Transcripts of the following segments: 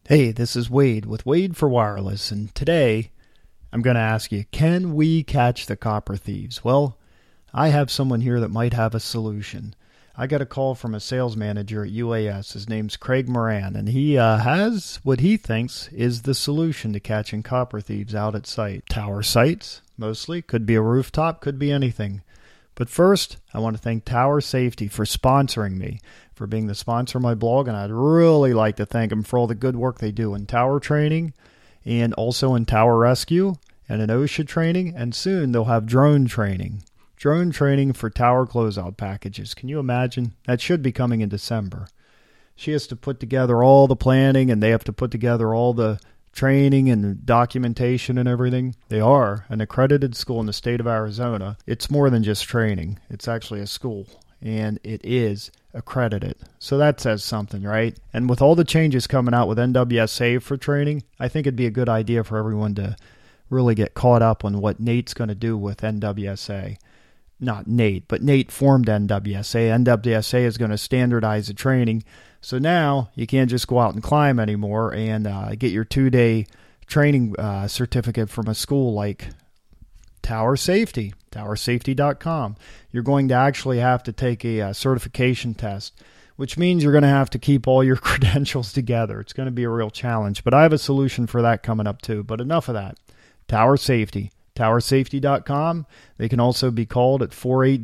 Hey, this is Wade with Wade for Wireless, and today I'm going to ask you, can we catch the copper thieves? Well, I have someone here that might have a solution. I got a call from a sales manager at UAS. His name's Craig Moran, and he has what he thinks is the solution to catching copper thieves out at site. Tower sites, mostly. Could be a rooftop, could be anything. But first, I want to thank Tower Safety for sponsoring me, for being the sponsor of my blog, and I'd really like to thank them for all the good work they do in tower training and also in tower rescue and in OSHA training, and soon they'll have drone training. Drone training for tower closeout packages. Can you imagine? That should be coming in December. She has to put together all the planning, and they have to put together all the training and documentation and everything. They are an accredited school in the state of Arizona. It's more than just training. It's actually a school, and it is accredited. So that says something, right? And with all the changes coming out with NWSA for training, I think it'd be a good idea for everyone to really get caught up on what Nate's going to do with NWSA. Not Nate, but Nate formed NWSA. NWSA is going to standardize the training. So now you can't just go out and climb anymore and get your 2-day training certificate from a school like Tower Safety, towersafety.com. You're going to actually have to take a certification test, which means you're going to have to keep all your credentials together. It's going to be a real challenge, but I have a solution for that coming up too. But enough of that. Tower Safety, towersafety.com. They can also be called at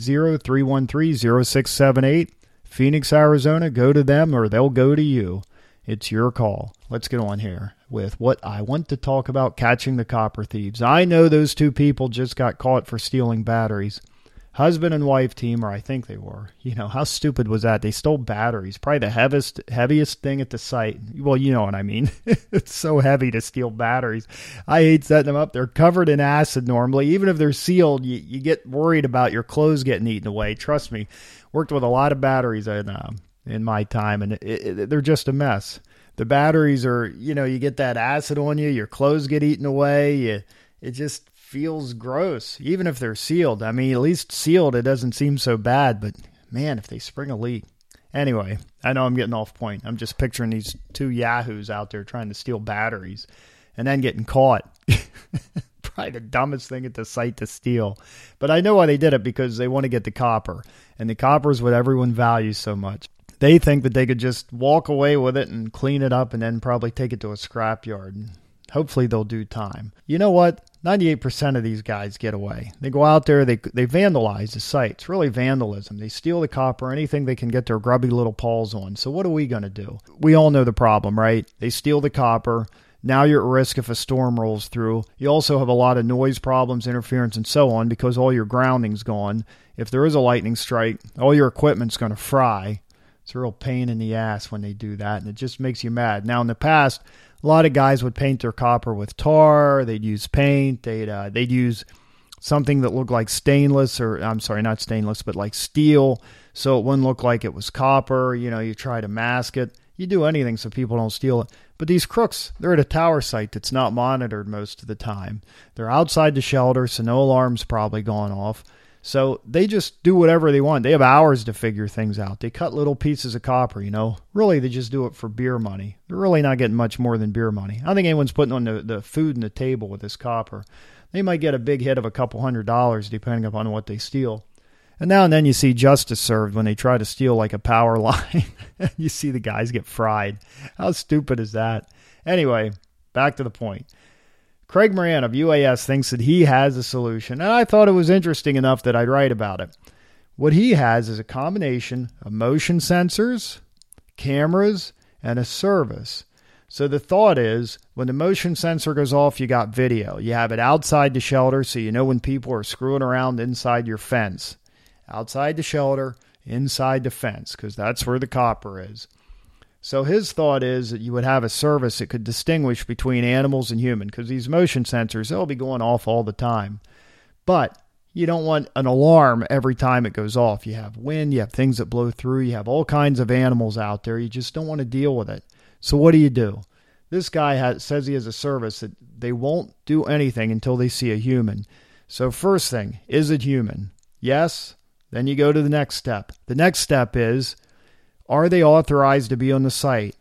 480-313-0678. Phoenix, Arizona, go to them or they'll go to you. It's your call. Let's get on here with what I want to talk about, catching the copper thieves. I know those two people just got caught for stealing batteries. Husband and wife team, or I think they were. You know, how stupid was that? They stole batteries. Probably the heaviest thing at the site. Well, you know what I mean. It's so heavy to steal batteries. I hate setting them up. They're covered in acid normally. Even if they're sealed, you get worried about your clothes getting eaten away. Trust me. Worked with a lot of batteries in my time, and they're just a mess. The batteries are, you get that acid on you. Your clothes get eaten away. It just feels gross, even if they're sealed. I mean, at least sealed, it doesn't seem so bad, but man, if they spring a leak. Anyway, I know I'm getting off point. I'm just picturing these two yahoos out there trying to steal batteries and then getting caught. Probably the dumbest thing at the site to steal. But I know why they did it, because they want to get the copper, and the copper is what everyone values so much. They think that they could just walk away with it and clean it up and then probably take it to a scrapyard. Hopefully they'll do time. You know what? 98% of these guys get away. They go out there, they vandalize the site. It's really vandalism. They steal the copper, anything they can get their grubby little paws on. So what are we going to do? We all know the problem, right? They steal the copper. Now you're at risk if a storm rolls through. You also have a lot of noise problems, interference, and so on, because all your grounding's gone. If there is a lightning strike, all your equipment's going to fry. It's a real pain in the ass when they do that, and it just makes you mad. Now, in the past, a lot of guys would paint their copper with tar. They'd use paint. They'd use something that looked like stainless, or I'm sorry, not stainless, but like steel, so it wouldn't look like it was copper. You try to mask it. You do anything so people don't steal it. But these crooks, they're at a tower site that's not monitored most of the time. They're outside the shelter, so no alarm's probably gone off. So they just do whatever they want. They have hours to figure things out. They cut little pieces of copper, Really, they just do it for beer money. They're really not getting much more than beer money. I don't think anyone's putting on the food on the table with this copper. They might get a big hit of a couple $100 depending upon what they steal. And now and then you see justice served when they try to steal like a power line. You see the guys get fried. How stupid is that? Anyway, back to the point. Craig Moran of UAS thinks that he has a solution, and I thought it was interesting enough that I'd write about it. What he has is a combination of motion sensors, cameras, and a service. So the thought is, when the motion sensor goes off, you got video. You have it outside the shelter, so you know when people are screwing around inside your fence. Outside the shelter, inside the fence, because that's where the copper is. So his thought is that you would have a service that could distinguish between animals and human, because these motion sensors, they'll be going off all the time. But you don't want an alarm every time it goes off. You have wind, you have things that blow through, you have all kinds of animals out there. You just don't want to deal with it. So what do? This guy says he has a service that they won't do anything until they see a human. So first thing, is it human? Yes. Then you go to the next step. The next step is, are they authorized to be on the site?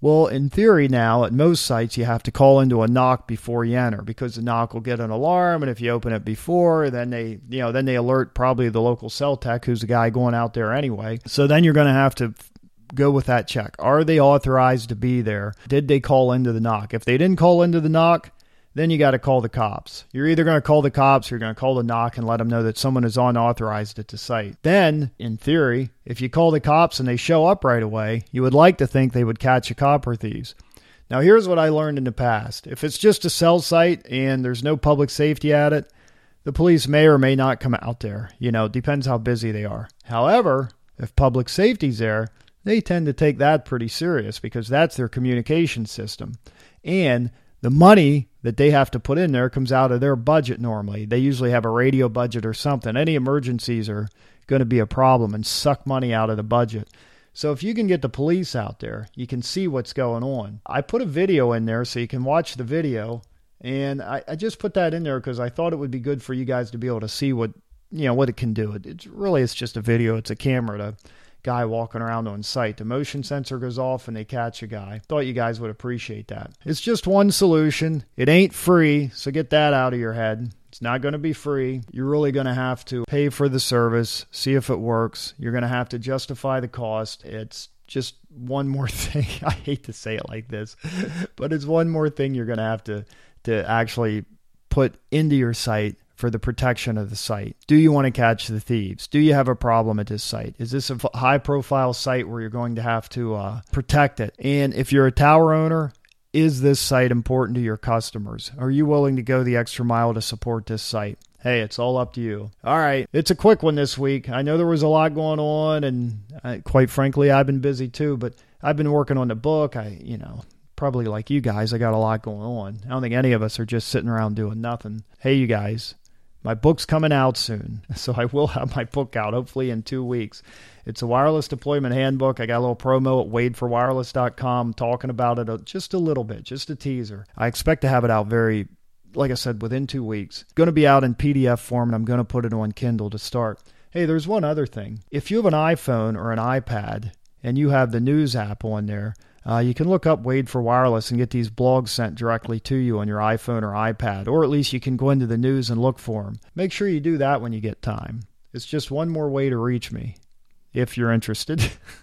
Well, in theory now, at most sites, you have to call into a knock before you enter because the knock will get an alarm, and if you open it before, then they alert probably the local cell tech, who's the guy going out there anyway. So then you're going to have to go with that check. Are they authorized to be there? Did they call into the knock? If they didn't call into the knock, then you got to call the cops. You're either going to call the cops or you're going to call the knock and let them know that someone is unauthorized at the site. Then, in theory, if you call the cops and they show up right away, you would like to think they would catch the copper thieves. Now, here's what I learned in the past. If it's just a cell site and there's no public safety at it, the police may or may not come out there. Depends how busy they are. However, if public safety's there, they tend to take that pretty serious because that's their communication system. And the money that they have to put in there comes out of their budget normally. They usually have a radio budget or something. Any emergencies are going to be a problem and suck money out of the budget. So if you can get the police out there, you can see what's going on. I put a video in there so you can watch the video. And I just put that in there because I thought it would be good for you guys to be able to see what it can do. It's just a video. It's a camera to guy walking around on site. The motion sensor goes off and they catch a guy. Thought you guys would appreciate that. It's just one solution. It ain't free, so get that out of your head. It's not going to be free. You're really going to have to pay for the service, see if it works. You're going to have to justify the cost. It's just one more thing. I hate to say it like this, but it's one more thing you're going to have to actually put into your site for the protection of the site. Do you want to catch the thieves? Do you have a problem at this site? Is this a high-profile site where you're going to have to protect it? And if you're a tower owner, is this site important to your customers? Are you willing to go the extra mile to support this site? Hey, it's all up to you. All right, it's a quick one this week. I know there was a lot going on, and quite frankly, I've been busy too, but I've been working on the book. Probably like you guys, I got a lot going on. I don't think any of us are just sitting around doing nothing. Hey, you guys. My book's coming out soon, so I will have my book out hopefully in 2 weeks. It's a wireless deployment handbook. I got a little promo at wadeforwireless.com talking about it just a little bit, just a teaser. I expect to have it out like I said, within 2 weeks. It's going to be out in PDF form, and I'm going to put it on Kindle to start. Hey, there's one other thing. If you have an iPhone or an iPad and you have the news app on there, you can look up Wade for Wireless and get these blogs sent directly to you on your iPhone or iPad, or at least you can go into the news and look for them. Make sure you do that when you get time. It's just one more way to reach me, if you're interested.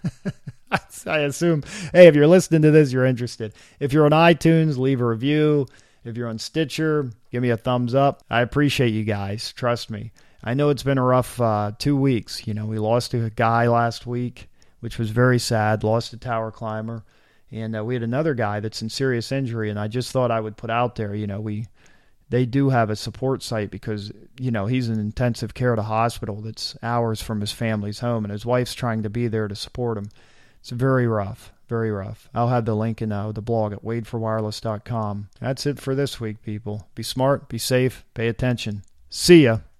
I assume, hey, if you're listening to this, you're interested. If you're on iTunes, leave a review. If you're on Stitcher, give me a thumbs up. I appreciate you guys. Trust me. I know it's been a rough 2 weeks. We lost a guy last week, which was very sad. Lost a tower climber. And we had another guy that's in serious injury, and I just thought I would put out there, they do have a support site because, he's in intensive care at a hospital that's hours from his family's home, and his wife's trying to be there to support him. It's very rough, very rough. I'll have the link in the blog at wadeforwireless.com. That's it for this week, people. Be smart, be safe, pay attention. See ya.